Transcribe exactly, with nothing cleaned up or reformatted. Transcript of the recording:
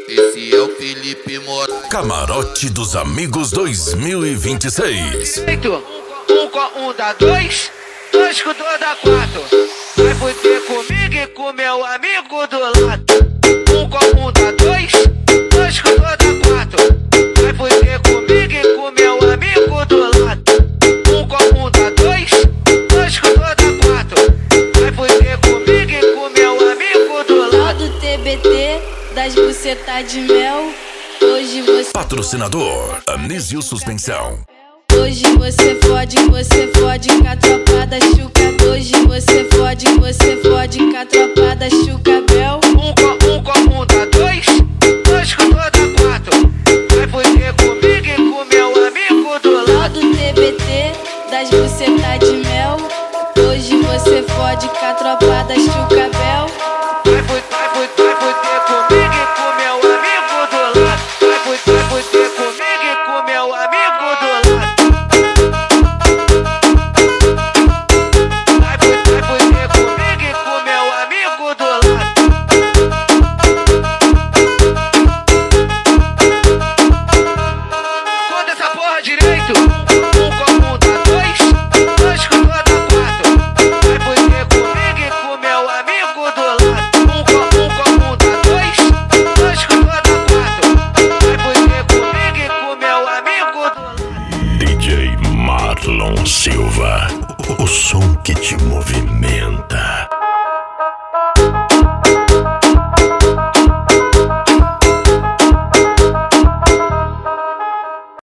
Esse é o Felipe Moraes. Camarote dos Amigos dois mil e vinte e seis. Um com um dá dois, dois com dois dá quatro. Vai fuder comigo e com meu amigo do lado. Um com um dá dois, dois com dois dá quatro. Vai fuder comigo e com meu amigo do lado. Um com um dá dois, dois com dois dá quatro. Vai fuder comigo e com meu amigo do lado. Lá do T B T, das bucetas de mel. Hoje você... Patrocinador Anísio Suspensão. Hoje você fode, você fode com a tropa da Chuca. Hoje você fode, você fode com a tropa da Chuca Bel. Um com um com um dá dois, dois com dois dá quatro. Vai fuder comigo e com meu amigo do Lá lado. do T B T, das bucetas de mel. Hoje você fode com a tropa da Chuca Bel. Vai fuder, vai fuder, vai fuder comigo e com meu amigo do lado. Vai fuder, vai fuder comigo e com meu amigo do lado. Vai fuder, vai fuder comigo e com meu amigo do lado. Conta essa porra direito. Um com um dá dois, dois com dois dá quatro. Vai fuder comigo e com meu amigo do lado. Um com um com um dá dois, dois com dois dá quatro. Vai fuder comigo e com meu amigo do lado. D J Marlon Silva. O som que te movimenta.